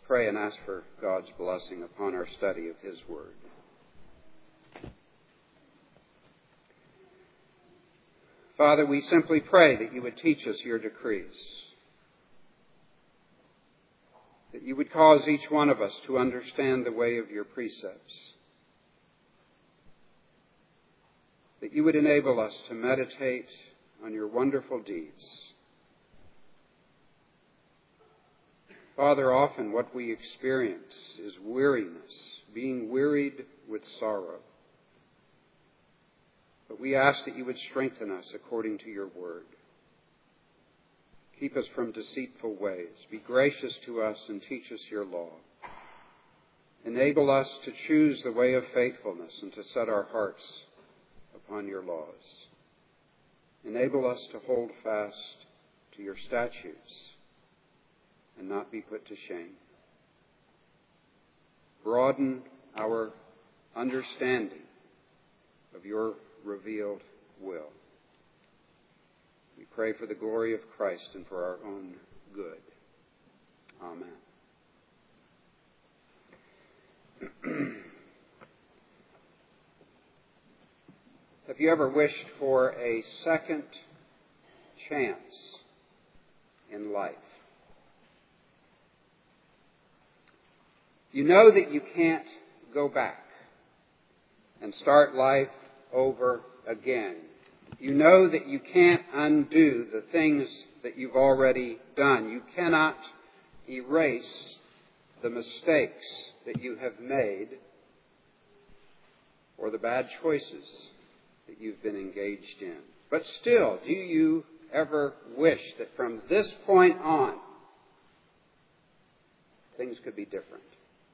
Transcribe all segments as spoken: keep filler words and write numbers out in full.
pray and ask for God's blessing upon our study of His Word. Father, we simply pray that you would teach us your decrees, that you would cause each one of us to understand the way of your precepts, that you would enable us to meditate on your wonderful deeds. Father, often what we experience is weariness, being wearied with sorrow. But we ask that you would strengthen us according to your word. Keep us from deceitful ways. Be gracious to us and teach us your law. Enable us to choose the way of faithfulness and to set our hearts upon your laws. Enable us to hold fast to your statutes and not be put to shame. Broaden our understanding of your revealed will. We pray for the glory of Christ and for our own good. Amen. Have you ever wished for a second chance in life? You know that you can't go back and start life over again. You know that you can't undo the things that you've already done. You cannot erase the mistakes that you have made or the bad choices that you've been engaged in. But still, do you ever wish that from this point on, things could be different?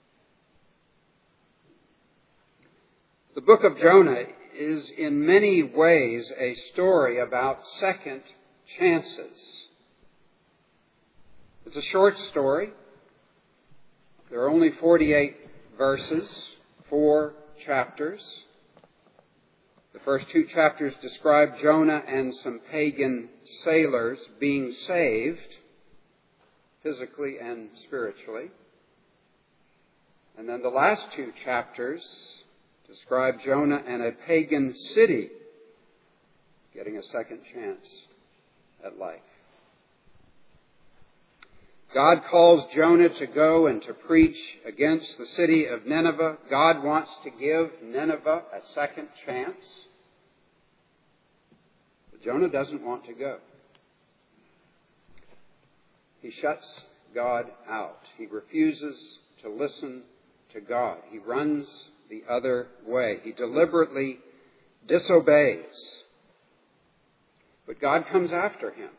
The book of Jonah is in many ways a story about second chances. It's a short story. There are only forty-eight verses, four chapters. The first two chapters describe Jonah and some pagan sailors being saved, physically and spiritually. And then the last two chapters describe Jonah and a pagan city getting a second chance at life. God calls Jonah to go and to preach against the city of Nineveh. God wants to give Nineveh a second chance. But Jonah doesn't want to go. He shuts God out. He refuses to listen to God. He runs the other way. He deliberately disobeys. But God comes after him.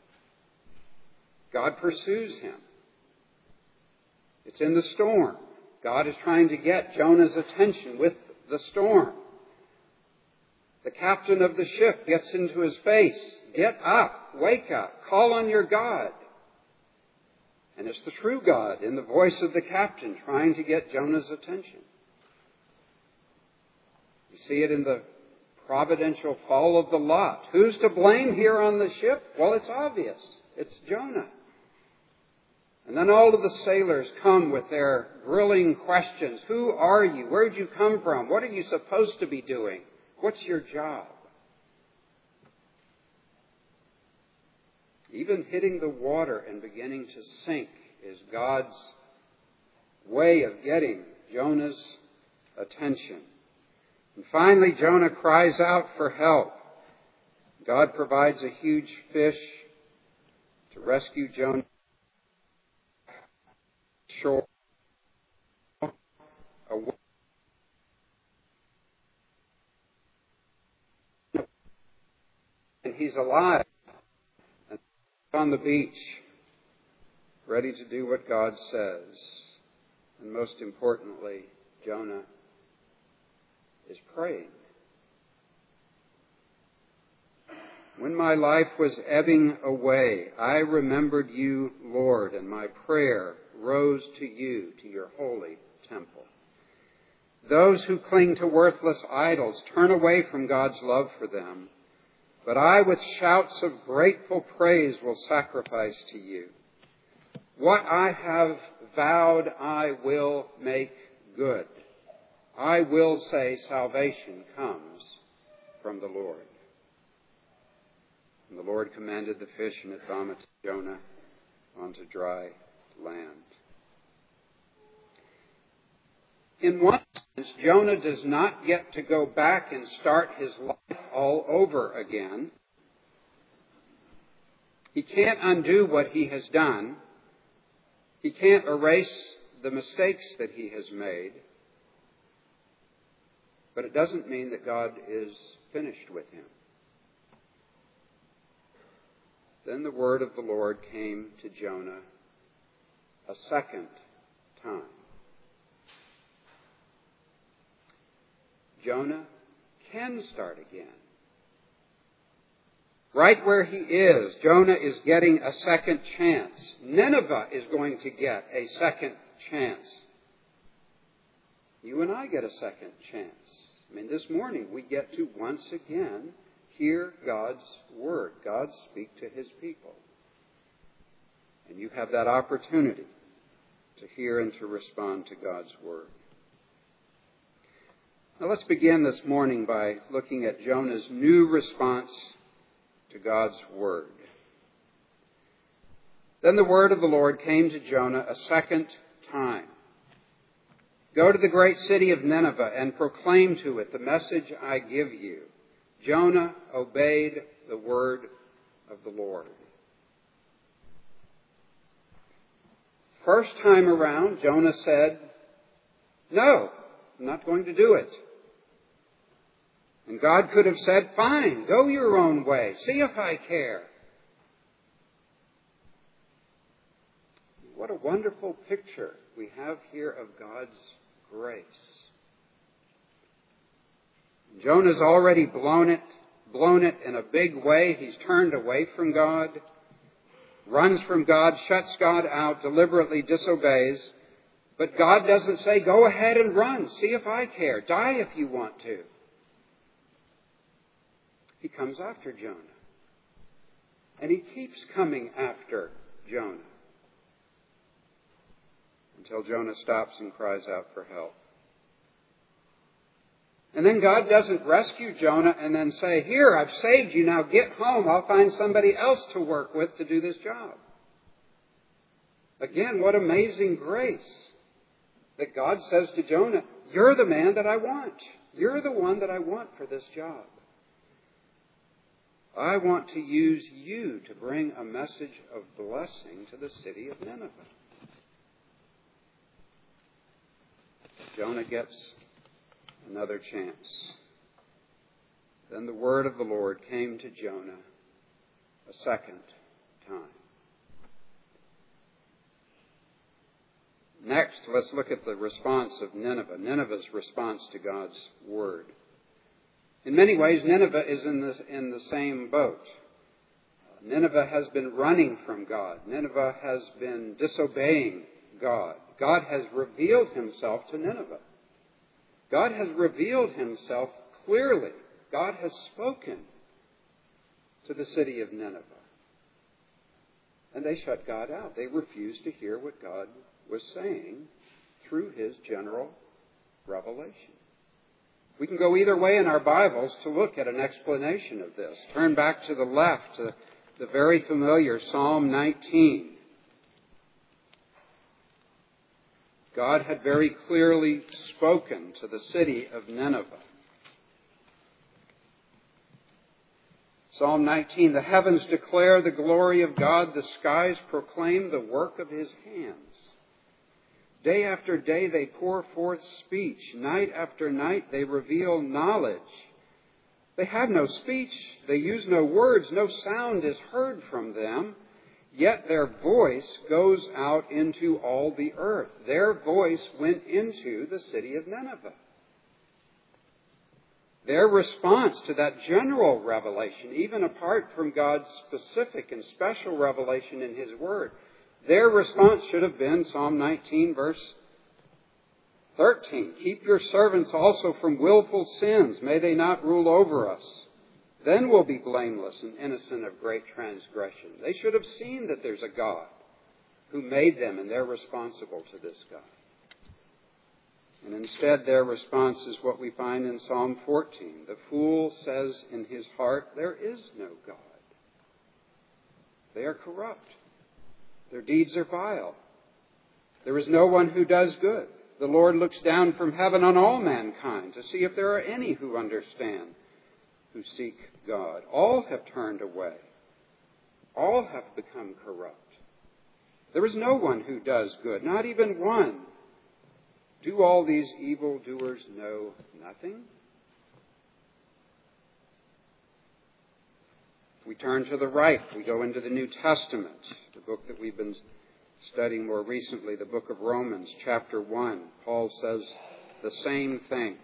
God pursues him. It's in the storm. God is trying to get Jonah's attention with the storm. The captain of the ship gets into his face. Get up, wake up, call on your God. And it's the true God in the voice of the captain trying to get Jonah's attention. You see it in the providential fall of the lot. Who's to blame here on the ship? Well, it's obvious. It's Jonah. And then all of the sailors come with their grilling questions. Who are you? Where'd you come from? What are you supposed to be doing? What's your job? Even hitting the water and beginning to sink is God's way of getting Jonah's attention. And finally, Jonah cries out for help. God provides a huge fish to rescue Jonah shore. And he's alive and on the beach, ready to do what God says. And most importantly, Jonah is praying. When my life was ebbing away, I remembered you, Lord, and my prayer rose to you, to your holy temple. Those who cling to worthless idols turn away from God's love for them, but I with shouts of grateful praise will sacrifice to you. What I have vowed I will make good. I will say salvation comes from the Lord. And the Lord commanded the fish, and it vomited Jonah onto dry land. In one sense, Jonah does not get to go back and start his life all over again. He can't undo what he has done. He can't erase the mistakes that he has made. But it doesn't mean that God is finished with him. Then the word of the Lord came to Jonah a second time. Jonah can start again. Right where he is, Jonah is getting a second chance. Nineveh is going to get a second chance. You and I get a second chance. I mean, this morning we get to once again hear God's word. God speak to his people. And you have that opportunity to hear and to respond to God's word. Now let's begin this morning by looking at Jonah's new response to God's word. Then the word of the Lord came to Jonah a second time. Go to the great city of Nineveh and proclaim to it the message I give you. Jonah obeyed the word of the Lord. First time around, Jonah said, "No, I'm not going to do it." And God could have said, "Fine, go your own way. See if I care." What a wonderful picture we have here of God's grace. Jonah's already blown it, blown it in a big way. He's turned away from God, runs from God, shuts God out, deliberately disobeys. But God doesn't say, "Go ahead and run. See if I care. Die if you want to." He comes after Jonah. And he keeps coming after Jonah until Jonah stops and cries out for help. And then God doesn't rescue Jonah and then say, "Here, I've saved you. Now get home. I'll find somebody else to work with to do this job." Again, what amazing grace that God says to Jonah, "You're the man that I want. You're the one that I want for this job. I want to use you to bring a message of blessing to the city of Nineveh." Jonah gets another chance. Then the word of the Lord came to Jonah a second time. Next, let's look at the response of Nineveh, Nineveh's response to God's word. In many ways, Nineveh is in the, in the same boat. Nineveh has been running from God. Nineveh has been disobeying God. God has revealed himself to Nineveh. God has revealed himself clearly. God has spoken to the city of Nineveh. And they shut God out. They refused to hear what God was saying through his general revelation. We can go either way in our Bibles to look at an explanation of this. Turn back to the left to the very familiar Psalm nineteen. God had very clearly spoken to the city of Nineveh. Psalm nineteen, "The heavens declare the glory of God, the skies proclaim the work of his hands. Day after day they pour forth speech. Night after night they reveal knowledge. They have no speech. They use no words. No sound is heard from them. Yet their voice goes out into all the earth." Their voice went into the city of Nineveh. Their response to that general revelation, even apart from God's specific and special revelation in his word, their response should have been Psalm nineteen, verse thirteen. "Keep your servants also from willful sins. May they not rule over us. Then we'll be blameless and innocent of great transgression." They should have seen that there's a God. who made them, and they're responsible to this God. And instead their response is what we find in Psalm fourteen. The fool says in his heart, there is no God. They are corrupt. Their deeds are vile. There is no one who does good. The Lord looks down from heaven on all mankind to see if there are any who understand, who seek God. All have turned away. All have become corrupt. There is no one who does good, not even one. Do all these evildoers know nothing? If we turn to the right, we go into the New Testament, the book that we've been studying more recently, the book of Romans, chapter one. Paul says the same thing.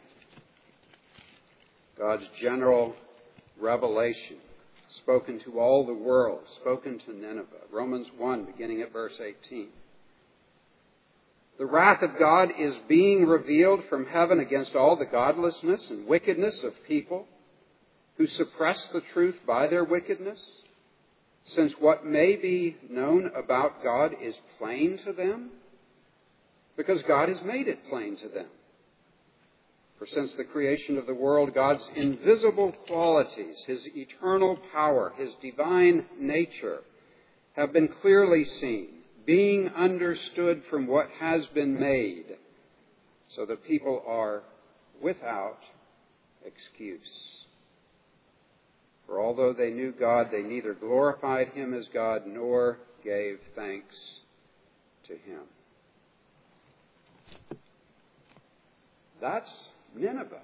God's general revelation, spoken to all the world, spoken to Nineveh. Romans one, beginning at verse eighteen. The wrath of God is being revealed from heaven against all the godlessness and wickedness of people who suppress the truth by their wickedness, since what may be known about God is plain to them, because God has made it plain to them. For since the creation of the world, God's invisible qualities, His eternal power, His divine nature, have been clearly seen, being understood from what has been made, so that people are without excuse. For although they knew God, they neither glorified Him as God nor gave thanks to Him. That's Nineveh.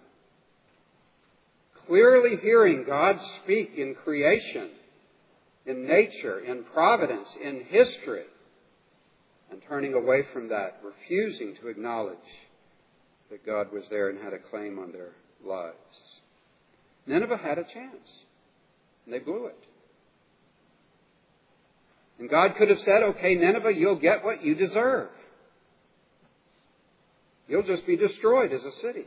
Clearly hearing God speak in creation, in nature, in providence, in history, and turning away from that, refusing to acknowledge that God was there and had a claim on their lives. Nineveh had a chance, and they blew it. And God could have said, okay, Nineveh, you'll get what you deserve. You'll just be destroyed as a city.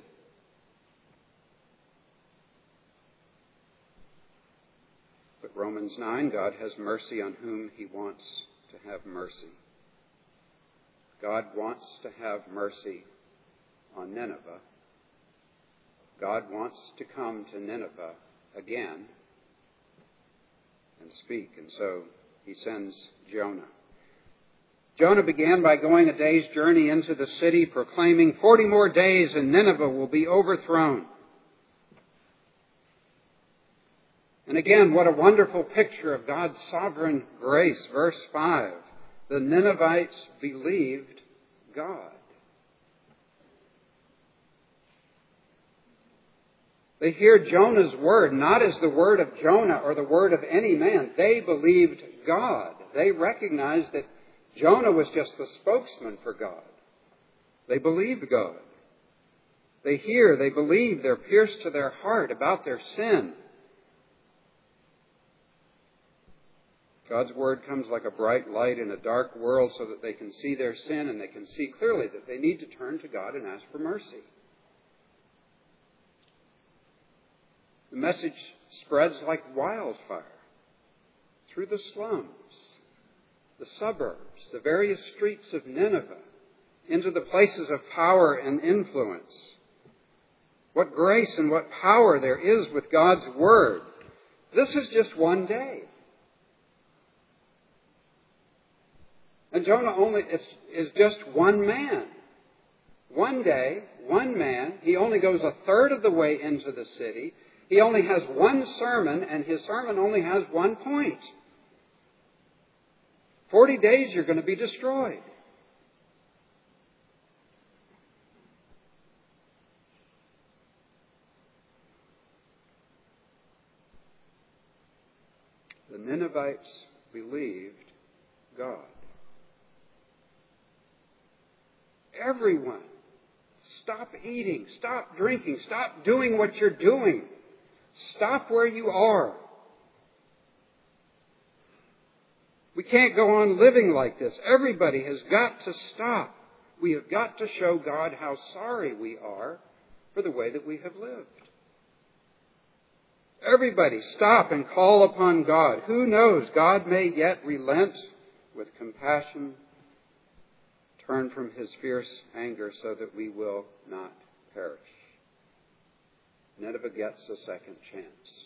But Romans nine, God has mercy on whom He wants to have mercy. God wants to have mercy on Nineveh. God wants to come to Nineveh again and speak. And so He sends Jonah. Jonah began by going a day's journey into the city, proclaiming, forty more days and Nineveh will be overthrown. And again, what a wonderful picture of God's sovereign grace. Verse five, the Ninevites believed God. They hear Jonah's word not as the word of Jonah or the word of any man. They believed God. They recognized that Jonah was just the spokesman for God. They believed God. They hear, they believe, they're pierced to their heart about their sin. God's word comes like a bright light in a dark world so that they can see their sin and they can see clearly that they need to turn to God and ask for mercy. The message spreads like wildfire through the slums, the suburbs, the various streets of Nineveh, into the places of power and influence. What grace and what power there is with God's word. This is just one day. And Jonah only is, is just one man. One day, one man. He only goes a third of the way into the city. He only has one sermon, and his sermon only has one point. Forty days you're going to be destroyed. The Ninevites believed God. Everyone, stop eating, stop drinking, stop doing what you're doing. Stop where you are. We can't go on living like this. Everybody has got to stop. We have got to show God how sorry we are for the way that we have lived. Everybody stop and call upon God. Who knows? God may yet relent with compassion turn from his fierce anger so that we will not perish. Nineveh gets a second chance.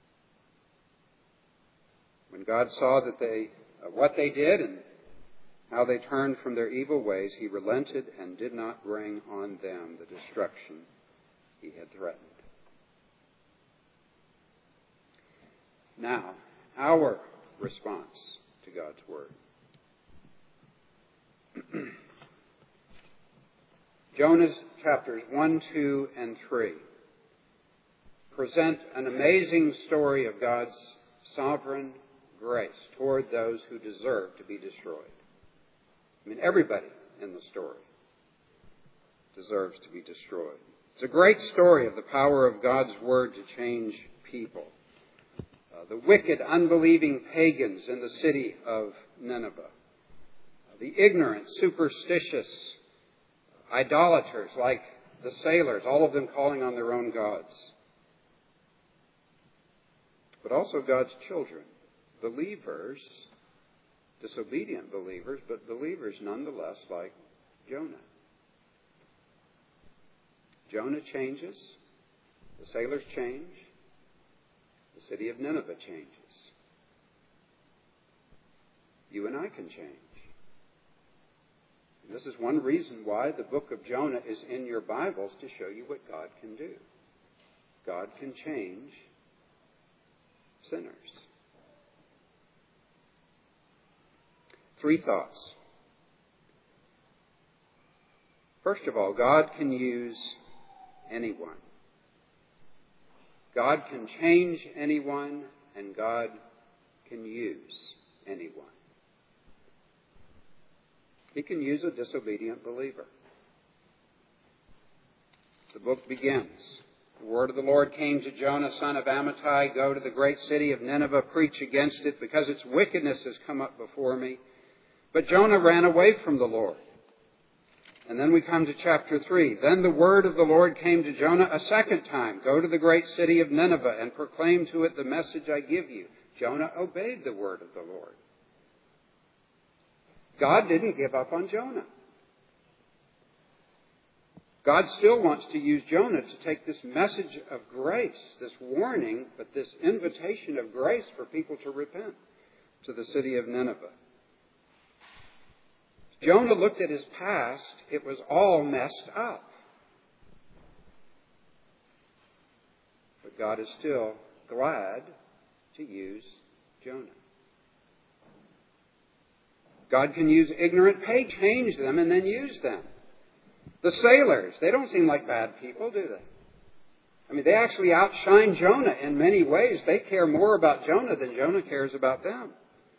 When God saw that they, uh, what they did and how they turned from their evil ways, he relented and did not bring on them the destruction he had threatened. Now, our response to God's word. Jonah's chapters one, two, and three present an amazing story of God's sovereign grace toward those who deserve to be destroyed. I mean, everybody in the story deserves to be destroyed. It's a great story of the power of God's word to change people. Uh, the wicked, unbelieving pagans in the city of Nineveh. Uh, the ignorant, superstitious idolaters like the sailors, all of them calling on their own gods. But also God's children, believers, disobedient believers, but believers nonetheless like Jonah. Jonah changes, the sailors change, the city of Nineveh changes. You and I can change. And this is one reason why the book of Jonah is in your Bibles, to show you what God can do. God can change sinners. Three thoughts. First of all, God can use anyone. God can change anyone, and God can use anyone. He can use a disobedient believer. The book begins. The word of the Lord came to Jonah, son of Amittai, go to the great city of Nineveh, preach against it, because its wickedness has come up before me. But Jonah ran away from the Lord. And then we come to chapter three. Then the word of the Lord came to Jonah a second time. Go to the great city of Nineveh and proclaim to it the message I give you. Jonah obeyed the word of the Lord. God didn't give up on Jonah. God still wants to use Jonah to take this message of grace, this warning, but this invitation of grace for people to repent to the city of Nineveh. Jonah looked at his past. It was all messed up. But God is still glad to use Jonah. God can use ignorant pagans, change them, and then use them. The sailors, they don't seem like bad people, do they? I mean, they actually outshine Jonah in many ways. They care more about Jonah than Jonah cares about them.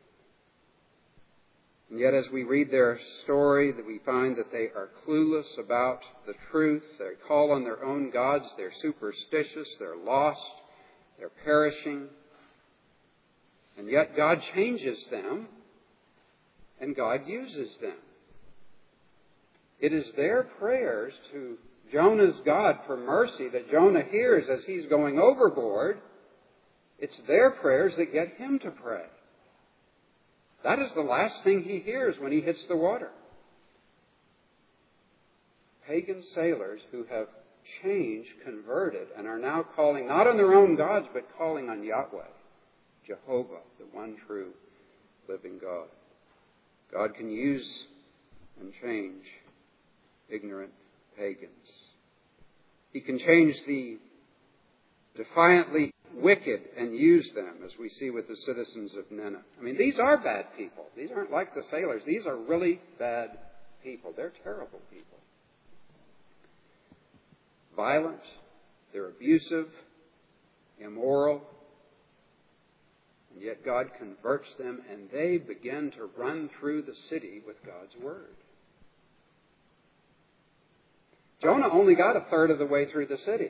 And yet as we read their story, that we find that they are clueless about the truth. They call on their own gods. They're superstitious. They're lost. They're perishing. And yet God changes them, and God uses them. It is their prayers to Jonah's God for mercy that Jonah hears as he's going overboard. It's their prayers that get him to pray. That is the last thing he hears when he hits the water. Pagan sailors who have changed, converted, and are now calling not on their own gods, but calling on Yahweh, Jehovah, the one true living God. God can use and change ignorant pagans. He can change the defiantly wicked and use them, as we see with the citizens of Nineveh. I mean, these are bad people. These aren't like the sailors. These are really bad people. They're terrible people. Violent. They're abusive, immoral. And yet God converts them, and they begin to run through the city with God's word. Jonah only got a third of the way through the city.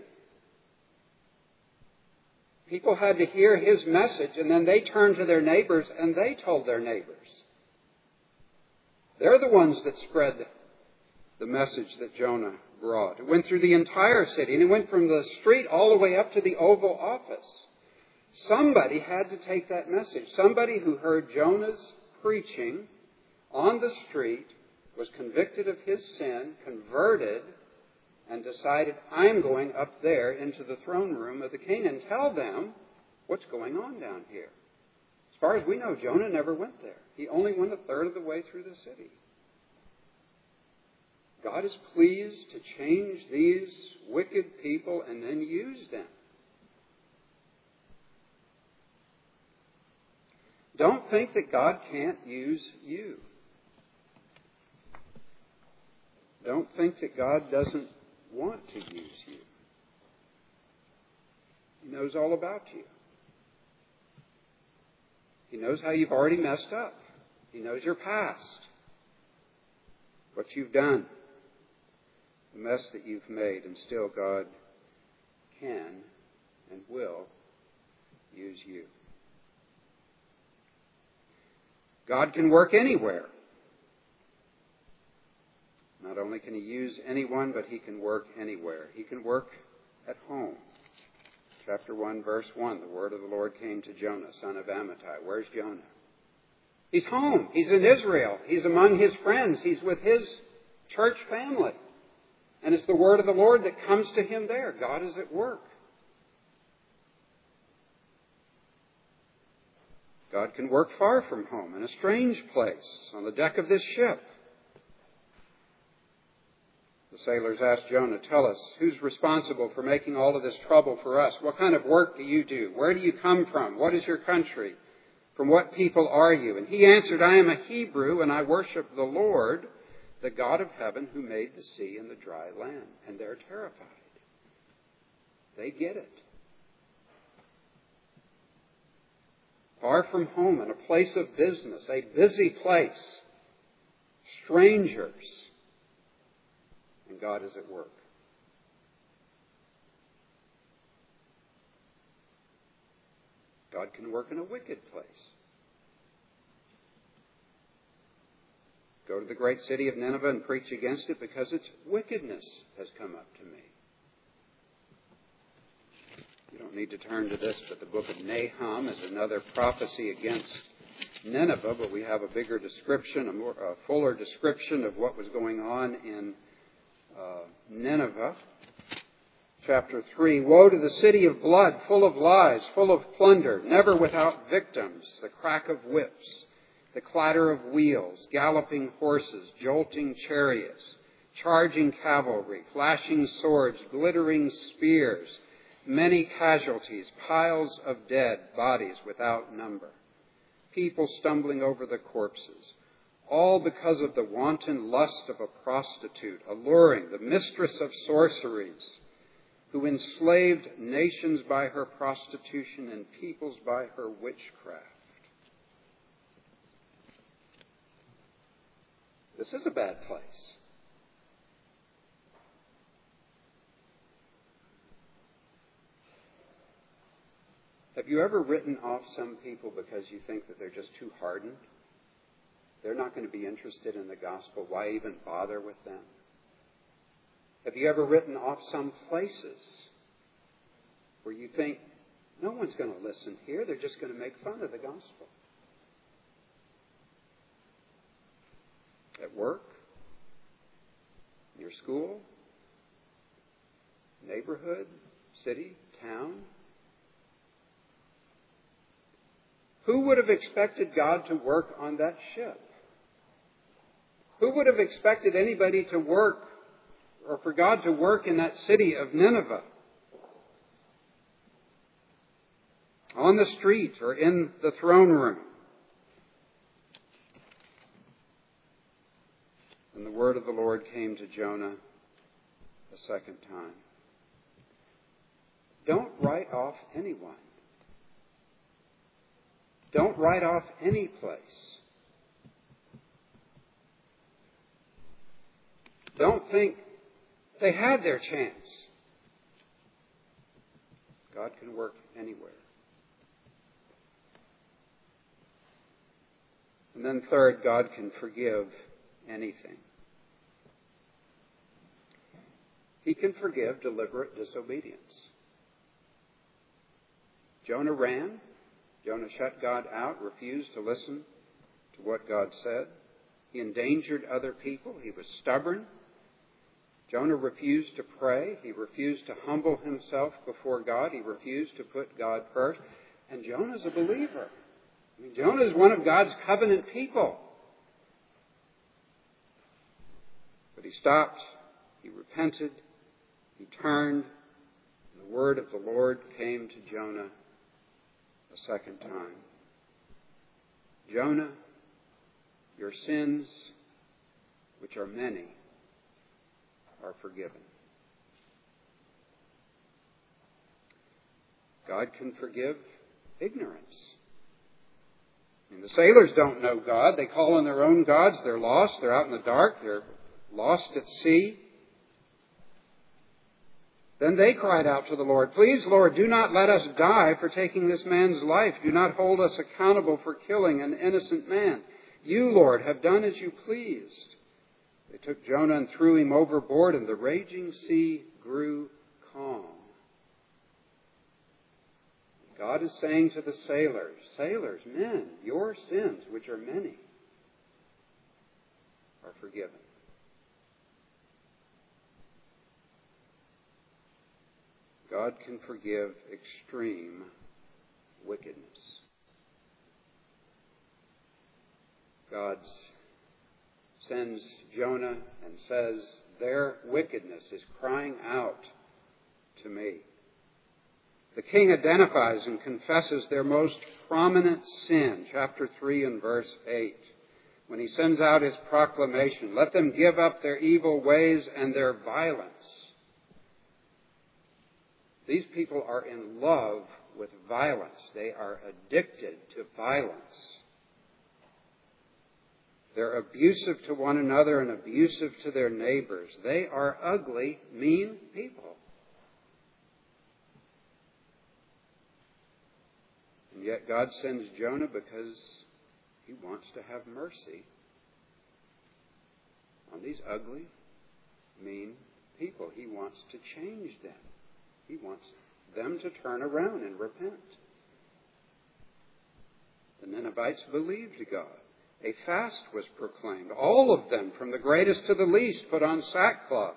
People had to hear his message, and then they turned to their neighbors, and they told their neighbors. They're the ones that spread the message that Jonah brought. It went through the entire city, and it went from the street all the way up to the Oval Office. Somebody had to take that message. Somebody who heard Jonah's preaching on the street was convicted of his sin, converted, and decided, I'm going up there into the throne room of the king and tell them what's going on down here. As far as we know, Jonah never went there. He only went a third of the way through the city. God is pleased to change these wicked people and then use them. Don't think that God can't use you. Don't think that God doesn't want to use you. He knows all about you. He knows how you've already messed up. He knows your past, what you've done, the mess that you've made, and still God can and will use you. God can work anywhere. Not only can He use anyone, but He can work anywhere. He can work at home. Chapter one, verse one, the word of the Lord came to Jonah, son of Amittai. Where's Jonah? He's home. He's in Israel. He's among his friends. He's with his church family. And it's the word of the Lord that comes to him there. God is at work. God can work far from home, in a strange place, on the deck of this ship. The sailors asked Jonah, tell us, who's responsible for making all of this trouble for us? What kind of work do you do? Where do you come from? What is your country? From what people are you? And he answered, I am a Hebrew, and I worship the Lord, the God of heaven, who made the sea and the dry land. And they're terrified. They get it. Far from home, in a place of business, a busy place, strangers, and God is at work. God can work in a wicked place. Go to the great city of Nineveh and preach against it because its wickedness has come up to me. You don't need to turn to this, but the book of Nahum is another prophecy against Nineveh, but we have a bigger description, a, more, a fuller description of what was going on in uh, Nineveh. Chapter three, woe to the city of blood, full of lies, full of plunder, never without victims, the crack of whips, the clatter of wheels, galloping horses, jolting chariots, charging cavalry, flashing swords, glittering spears, many casualties, piles of dead bodies without number, people stumbling over the corpses, all because of the wanton lust of a prostitute, alluring, the mistress of sorceries, who enslaved nations by her prostitution and peoples by her witchcraft. This is a bad place. Have you ever written off some people because you think that they're just too hardened? They're not going to be interested in the gospel. Why even bother with them? Have you ever written off some places where you think, no one's going to listen here, they're just going to make fun of the gospel? At work, your school, neighborhood, city, town. Who would have expected God to work on that ship? Who would have expected anybody to work, or for God to work in that city of Nineveh? On the street or in the throne room? And the word of the Lord came to Jonah a second time. Don't write off anyone. Don't write off any place. Don't think they had their chance. God can work anywhere. And then third, God can forgive anything. He can forgive deliberate disobedience. Jonah ran. Jonah shut God out, refused to listen to what God said. He endangered other people. He was stubborn. Jonah refused to pray. He refused to humble himself before God. He refused to put God first. And Jonah's a believer. I mean, Jonah is one of God's covenant people. But he stopped. He repented. He turned. And the word of the Lord came to Jonah a second time. Jonah, your sins, which are many, are forgiven. God can forgive ignorance. I mean, the sailors don't know God. They call on their own gods. They're lost. They're out in the dark. They're lost at sea. Then they cried out to the Lord, "Please, Lord, do not let us die for taking this man's life. Do not hold us accountable for killing an innocent man. You, Lord, have done as you pleased." They took Jonah and threw him overboard, and the raging sea grew calm. God is saying to the sailors, "Sailors, men, your sins, which are many, are forgiven." God can forgive extreme wickedness. God sends Jonah and says, "Their wickedness is crying out to me." The king identifies and confesses their most prominent sin, chapter three and verse eight, when he sends out his proclamation, "Let them give up their evil ways and their violence." These people are in love with violence. They are addicted to violence. They're abusive to one another and abusive to their neighbors. They are ugly, mean people. And yet God sends Jonah because he wants to have mercy on these ugly, mean people. He wants to change them. He wants them to turn around and repent. The Ninevites believed God. A fast was proclaimed. All of them, from the greatest to the least, put on sackcloth.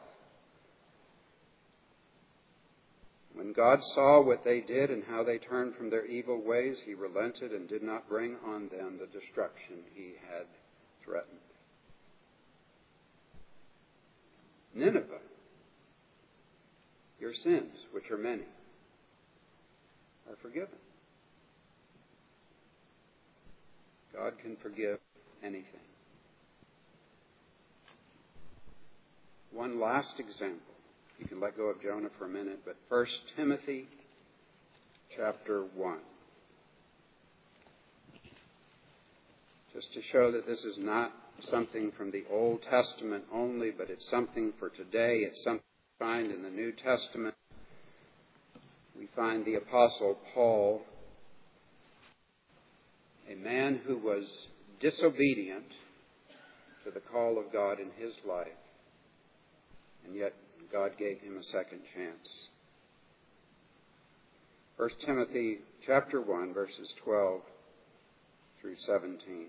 When God saw what they did and how they turned from their evil ways, He relented and did not bring on them the destruction He had threatened. Nineveh, your sins, which are many, are forgiven. God can forgive anything. One last example. You can let go of Jonah for a minute, but First Timothy chapter one. Just to show that this is not something from the Old Testament only, but it's something for today. It's something we find in the New Testament. We find the Apostle Paul, a man who was disobedient to the call of God in his life, and yet God gave him a second chance. First Timothy chapter one, verses twelve through seventeen.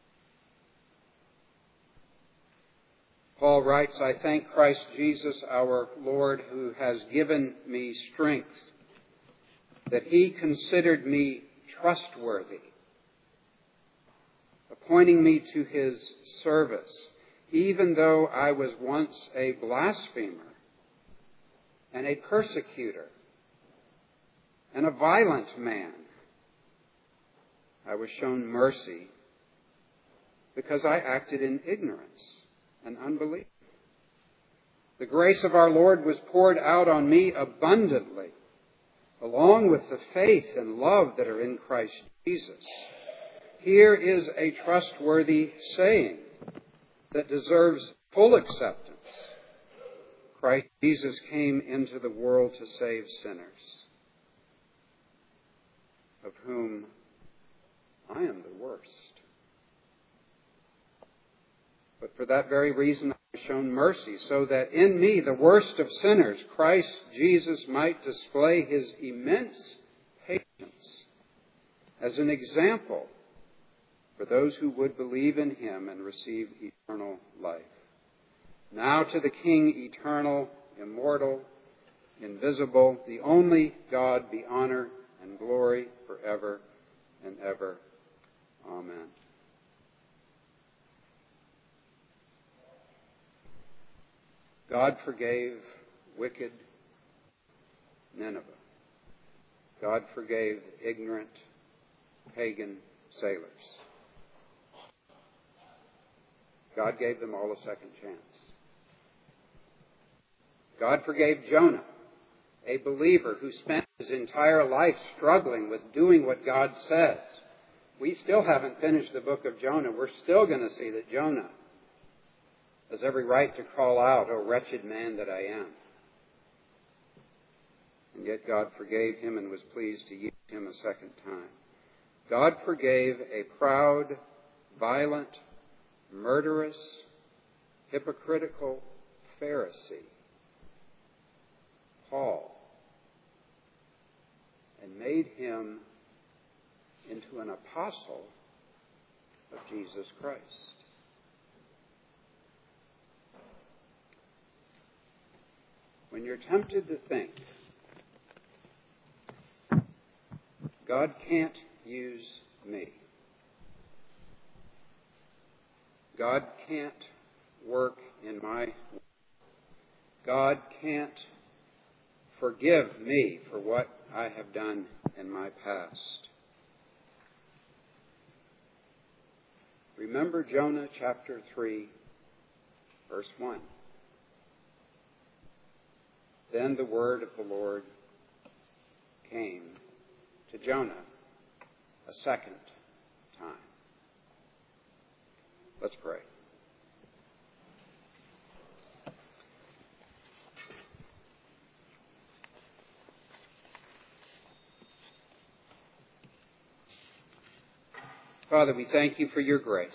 Paul writes, "I thank Christ Jesus our Lord, who has given me strength, that He considered me trustworthy, appointing me to His service, even though I was once a blasphemer and a persecutor and a violent man. I was shown mercy because I acted in ignorance and unbelief. The grace of our Lord was poured out on me abundantly, along with the faith and love that are in Christ Jesus. Here is a trustworthy saying that deserves full acceptance. Christ Jesus came into the world to save sinners, of whom I am the worst. But for that very reason I was shown mercy, so that in me, the worst of sinners, Christ Jesus might display His immense patience as an example for those who would believe in him and receive eternal life. Now to the King, eternal, immortal, invisible, the only God, be honor and glory forever and ever. Amen. God forgave wicked Nineveh. God forgave ignorant pagan sailors. God gave them all a second chance. God forgave Jonah, a believer who spent his entire life struggling with doing what God says. We still haven't finished the book of Jonah. We're still going to see that Jonah has every right to call out, "O wretched man that I am." And yet God forgave him and was pleased to use him a second time. God forgave a proud, violent, murderous, hypocritical Pharisee, Paul, and made him into an apostle of Jesus Christ. When you're tempted to think God can't use me, God can't work in my way, God can't forgive me for what I have done in my past, remember Jonah chapter three, verse one. Then the word of the Lord came to Jonah a second time. Let's pray. Father, we thank you for your grace.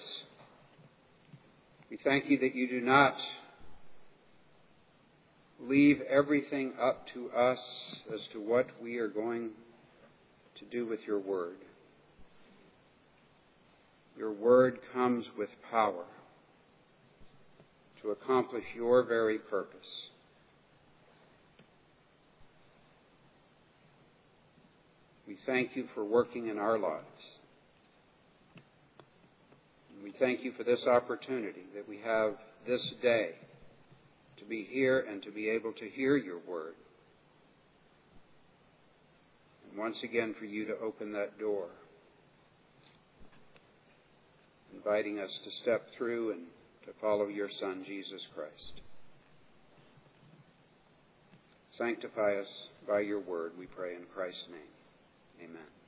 We thank you that you do not leave everything up to us as to what we are going to do with your word. Your word comes with power to accomplish your very purpose. We thank you for working in our lives. And we thank you for this opportunity that we have this day to be here and to be able to hear your word. And once again for you to open that door, inviting us to step through and to follow your Son, Jesus Christ. Sanctify us by your word, we pray in Christ's name. Amen.